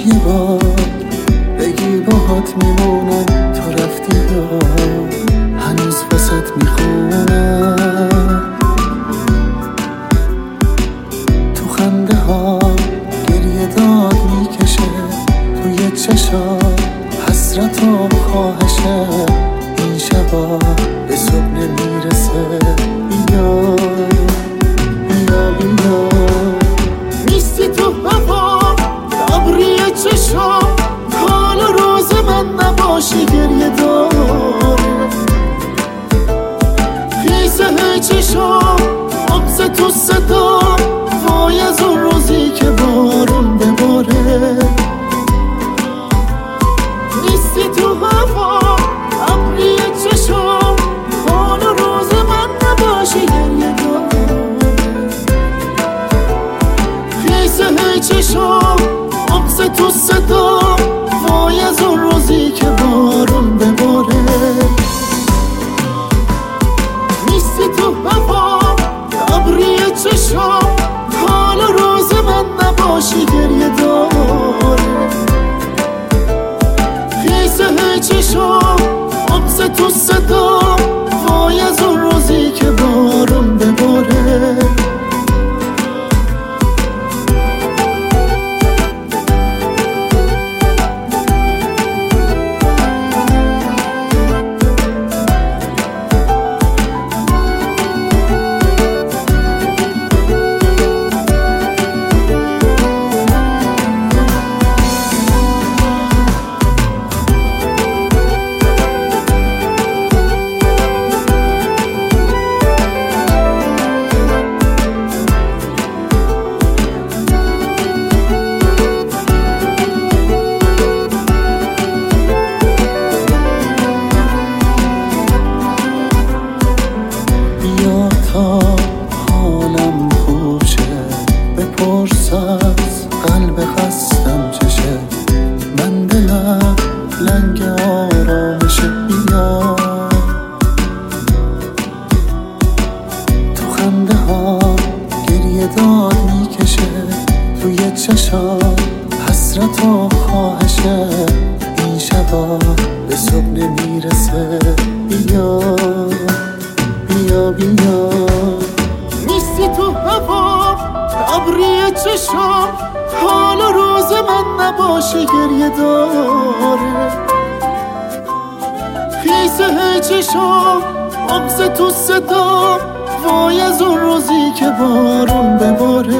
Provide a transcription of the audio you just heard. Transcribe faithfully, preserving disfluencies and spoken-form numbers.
یه بار بگی باهات میمونم، تو رفتی یا هنوز واسط میخونم. تو خنده ها گریه داد میکشه، توی چشا حسرت و خواهشه. این شبا به صبح نمیرسه، بیا بیا بیا. نیستی تو هوا ابری چشام، حال و روز من نباشی گریه داره. خیسه چشام آبز تو صدا، وای از اون روزی که بارون بباره. نیستی تو هوا ابری چشام، حال و روز من نباشی گریه داره. خیسه چشام آبز تو صدا، وای از اون روزی که بارون بباره. نیستی تو هوا ابری چشام، حال و روز من نباشی گریه داره. خیسه چشام آبز تو صدا، وای از اون روزی که بارون بباره. حالم خوب شه، بپرس از قلب خستم چشه. من دلم لنگ آرامشه، بیا. تو خنده ها گریه داد میکشه، توی چشا حسرت و خواهشه. این شبا به صبح نمیرسه، بیا بیا بیا. نیستی تو هوا ابری چشام، حال و روز من نباشی گریه داره. خیسه چشام آبز تو صدا، وای از اون روزی که بارون بباره.